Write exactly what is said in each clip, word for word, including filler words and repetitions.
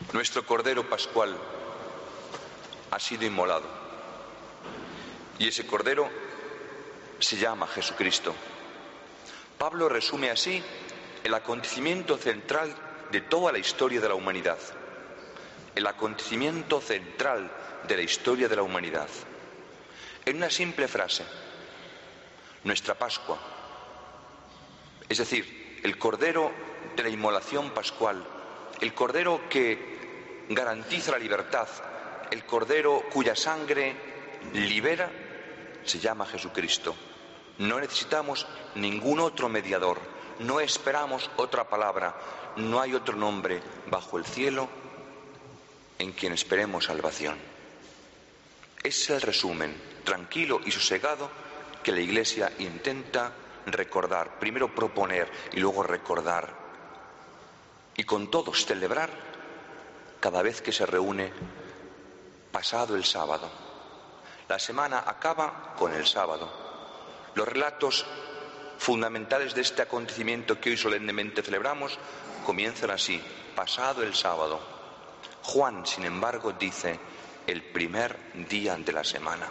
Nuestro Cordero Pascual ha sido inmolado y ese Cordero se llama Jesucristo. Pablo resume así el acontecimiento central de toda la historia de la humanidad. El acontecimiento central de la historia de la humanidad. En una simple frase: nuestra Pascua. Es decir, el Cordero de la inmolación pascual, el Cordero que garantiza la libertad, el Cordero cuya sangre libera, se llama Jesucristo. No necesitamos ningún otro mediador, no esperamos otra palabra, no hay otro nombre bajo el cielo en quien esperemos salvación. Es el resumen tranquilo y sosegado que la Iglesia intenta recordar, primero proponer y luego recordar, y con todos celebrar cada vez que se reúne pasado el sábado. La semana acaba con el sábado. Los relatos fundamentales de este acontecimiento que hoy solemnemente celebramos comienzan así: pasado el sábado. Juan, sin embargo, dice el primer día de la semana.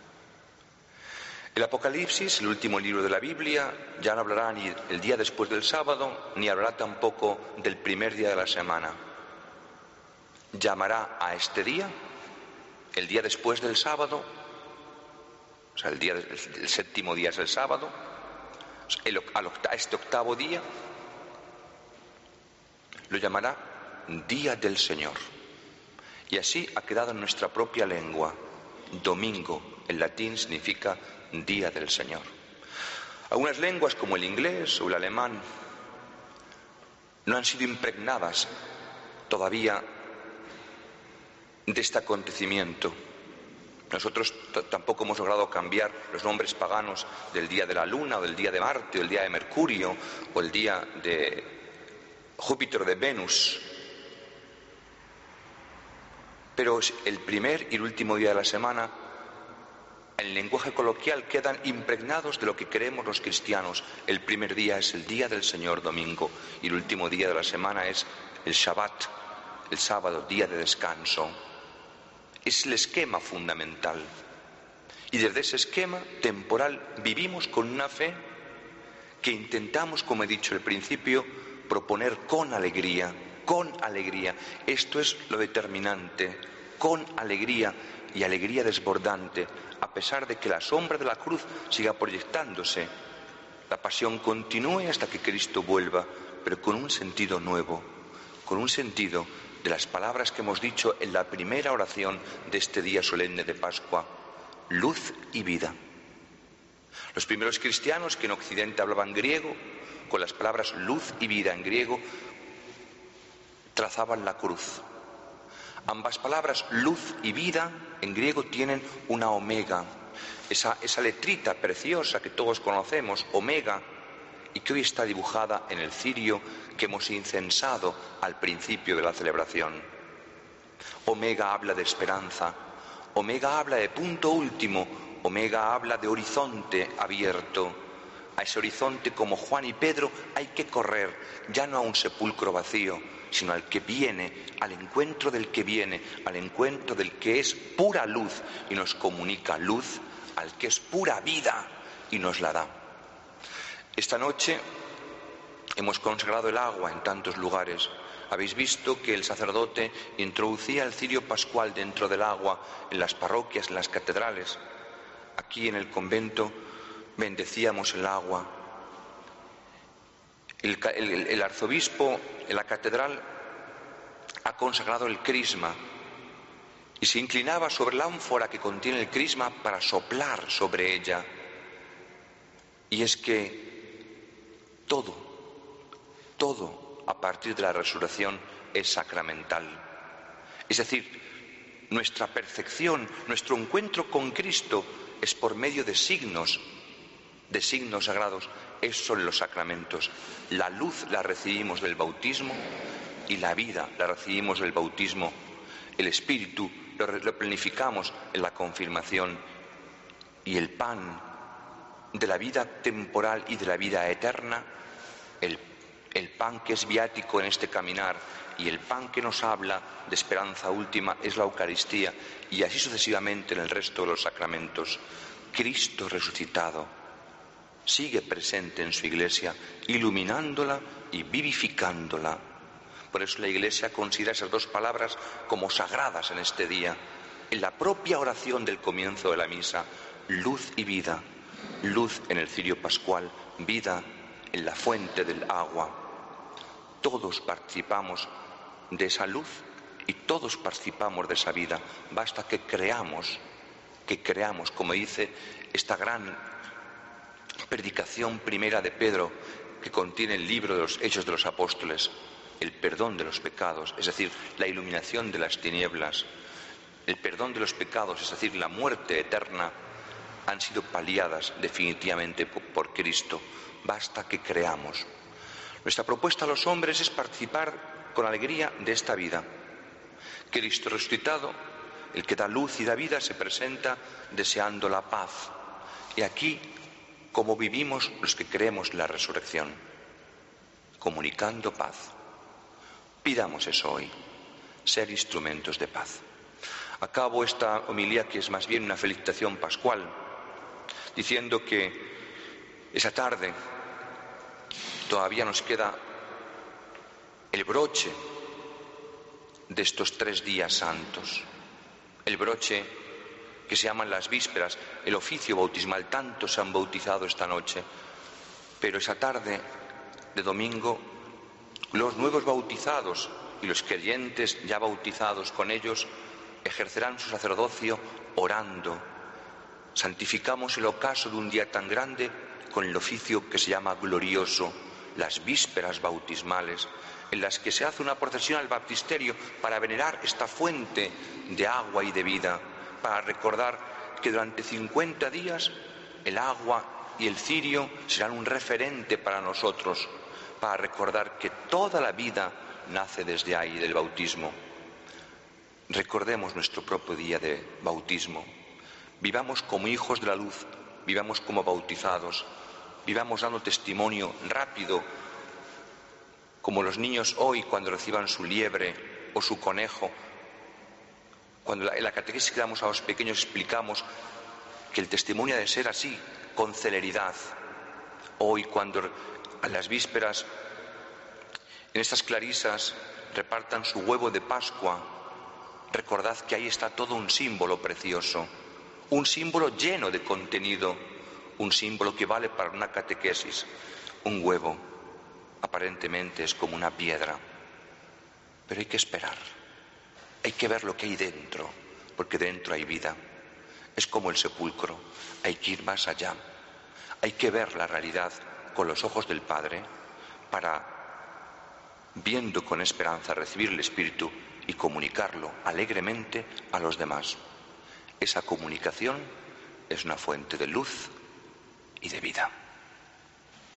El Apocalipsis, el último libro de la Biblia, ya no hablará ni el día después del sábado, ni hablará tampoco del primer día de la semana. Llamará a este día, el día después del sábado, o sea, el, día, el séptimo día es el sábado, el, a este octavo día lo llamará Día del Señor. Y así ha quedado en nuestra propia lengua. Domingo, en latín, significa Día del Señor. Algunas lenguas, como el inglés o el alemán, no han sido impregnadas todavía de este acontecimiento. Nosotros tampoco hemos logrado cambiar los nombres paganos del día de la Luna, o del día de Marte, o el día de Mercurio, o el día de Júpiter o de Venus. Pero el primer y el último día de la semana, en el lenguaje coloquial, quedan impregnados de lo que creemos los cristianos. El primer día es el día del Señor, domingo, y el último día de la semana es el Shabbat, el sábado, día de descanso. Es el esquema fundamental. Y desde ese esquema temporal vivimos con una fe que intentamos, como he dicho al principio, proponer con alegría. Con alegría. Esto es lo determinante. Con alegría y alegría desbordante, a pesar de que la sombra de la cruz siga proyectándose. La pasión continúe hasta que Cristo vuelva, pero con un sentido nuevo, con un sentido de las palabras que hemos dicho en la primera oración de este día solemne de Pascua: luz y vida. Los primeros cristianos que en Occidente hablaban griego, con las palabras luz y vida en griego, trazaban la cruz. Ambas palabras, luz y vida, en griego tienen una omega, esa, esa letrita preciosa que todos conocemos, omega, y que hoy está dibujada en el cirio que hemos incensado al principio de la celebración. Omega habla de esperanza, omega habla de punto último, omega habla de horizonte abierto. A ese horizonte, como Juan y Pedro, hay que correr, ya no a un sepulcro vacío, sino al que viene, al encuentro del que viene, al encuentro del que es pura luz y nos comunica luz, al que es pura vida y nos la da. Esta noche hemos consagrado el agua en tantos lugares. Habéis visto que el sacerdote introducía el cirio pascual dentro del agua en las parroquias, en las catedrales. Aquí en el convento bendecíamos el agua. El, el, el arzobispo en la catedral ha consagrado el crisma y se inclinaba sobre la ánfora que contiene el crisma para soplar sobre ella. Y es que todo, todo a partir de la resurrección es sacramental. Es decir, nuestra percepción, nuestro encuentro con Cristo es por medio de signos, de signos sagrados. Esos son los sacramentos. La luz la recibimos del bautismo y la vida la recibimos del bautismo. El Espíritu lo, lo planificamos en la confirmación. Y el pan de la vida temporal y de la vida eterna, el, el pan que es viático en este caminar, y el pan que nos habla de esperanza última es la Eucaristía, y así sucesivamente en el resto de los sacramentos. Cristo resucitado sigue presente en su Iglesia, iluminándola y vivificándola. Por eso la Iglesia considera esas dos palabras como sagradas en este día. En la propia oración del comienzo de la misa, luz y vida, luz en el cirio pascual, vida en la fuente del agua. Todos participamos de esa luz y todos participamos de esa vida. Basta que creamos, que creamos, como dice esta gran predicación primera de Pedro, que contiene el libro de los Hechos de los Apóstoles, el perdón de los pecados, es decir, la iluminación de las tinieblas, el perdón de los pecados, es decir, la muerte eterna, han sido paliadas definitivamente por Cristo. Basta que creamos. Nuestra propuesta a los hombres es participar con alegría de esta vida. Cristo resucitado, el que da luz y da vida, se presenta deseando la paz. Y aquí, como vivimos los que creemos en la resurrección, comunicando paz. Pidamos eso hoy, ser instrumentos de paz. Acabo esta homilía, que es más bien una felicitación pascual, diciendo que esa tarde todavía nos queda el broche de estos tres días santos, el broche que se llaman las vísperas, el oficio bautismal. Tantos se han bautizado esta noche, pero esa tarde de domingo los nuevos bautizados y los creyentes ya bautizados con ellos ejercerán su sacerdocio orando. Santificamos el ocaso de un día tan grande con el oficio que se llama glorioso, las vísperas bautismales, en las que se hace una procesión al baptisterio para venerar esta fuente de agua y de vida, para recordar que durante cincuenta días el agua y el cirio serán un referente para nosotros, para recordar que toda la vida nace desde ahí, del bautismo. Recordemos nuestro propio día de bautismo. Vivamos como hijos de la luz, vivamos como bautizados, vivamos dando testimonio rápido, como los niños hoy cuando reciban su liebre o su conejo. Cuando en la catequesis que damos a los pequeños explicamos que el testimonio ha de ser así, con celeridad. Hoy cuando a las vísperas en estas clarisas repartan su huevo de Pascua, recordad que ahí está todo un símbolo precioso, un símbolo lleno de contenido, un símbolo que vale para una catequesis. Un huevo aparentemente es como una piedra, pero hay que esperar, hay que ver lo que hay dentro, porque dentro hay vida. Es como el sepulcro, hay que ir más allá, hay que ver la realidad con los ojos del Padre para, viendo con esperanza, recibir el Espíritu y comunicarlo alegremente a los demás. Esa comunicación es una fuente de luz y de vida.